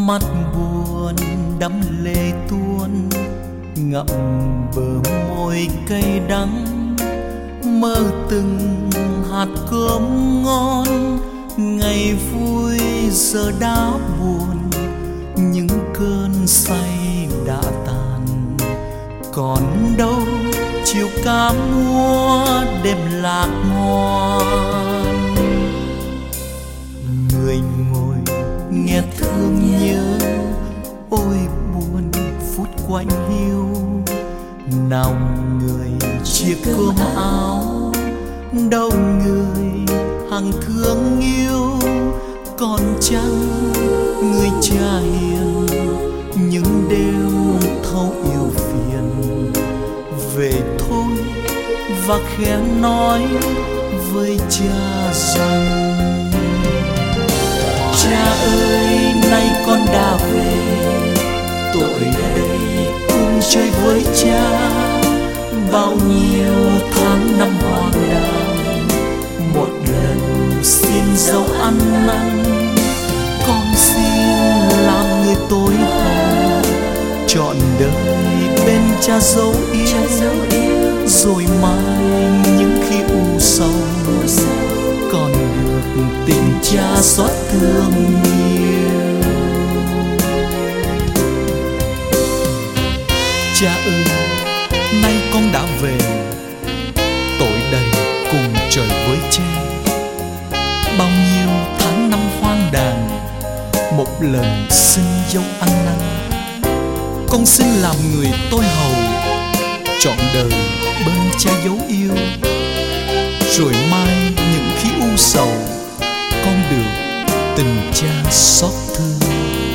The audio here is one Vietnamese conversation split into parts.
mắt buồn đắm lệ tuôn, ngậm bờ môi cay đắng, mơ từng hạt cơm ngon. Ngày vui giờ đã buồn, những cơn say đã tàn, còn đâu chiều ca múa đêm lạc ngoan. Người ngồi nghe thương nhớ, ôi buồn phút quạnh hiu. Nào người chia cơm áo, đâu người hằng thương yêu. Còn chăng người cha hiền, những đêm thấu yêu phiền. Về thôi và khẽ nói với cha rằng: cha ơi, nay con đã về, tội đây cùng chơi với cha. Bao nhiêu tháng năm hoang đàng, một lần xin dấu ăn năn. Con xin làm người tối hậu, trọn đời bên cha dấu yêu. Rồi mai những khi u sầu, còn được tình cha xót thương nhiều. Cha ơi, nay con đã về, tội đầy cùng trời với cha. Bao nhiêu tháng năm hoang đàng, một lần xin dấu ăn năn. Con xin làm người tôi hầu, trọn đời bên cha dấu yêu. Rồi mai những khi u sầu, con được tình cha xót thương.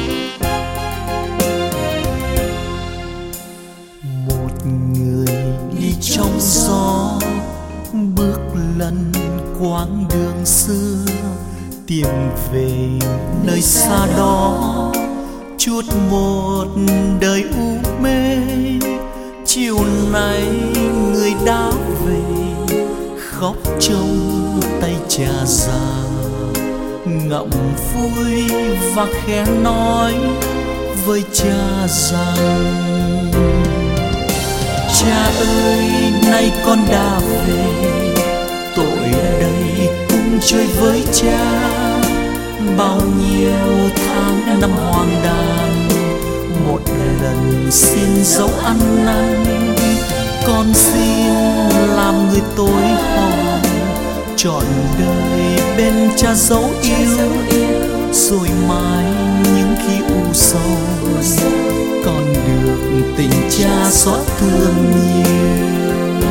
Một người đi trong gió, bước lần quãng đường xưa, tìm về nơi xa đó, chút một đời u mê. Chiều nay người đã về, khóc trong tay cha già, ngậm vui và khẽ nói với cha rằng: cha ơi, nay con đã về, tội đây cùng chơi với cha. Bao nhiêu tháng năm hoang đàng, một lần xin dấu ăn năn. Con xin làm người tối hậu, trọn đời bên cha dấu yêu. Rồi mai những khi u sầu, còn được tình cha xót thương nhiều.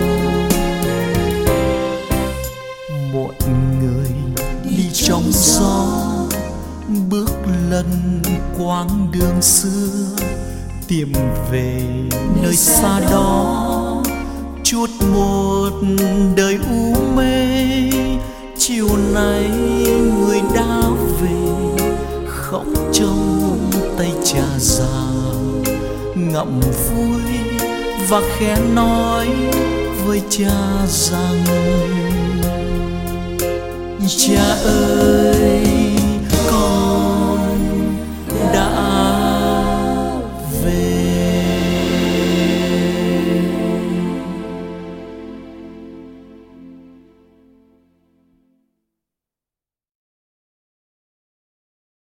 Một người đi trong gió, bước lần quãng đường xưa, tìm về nơi xa đó, chút một đời u mê. Chiều nay người đã về, khóc trong tay cha già, ngậm vui và khẽ nói với cha rằng: cha ơi,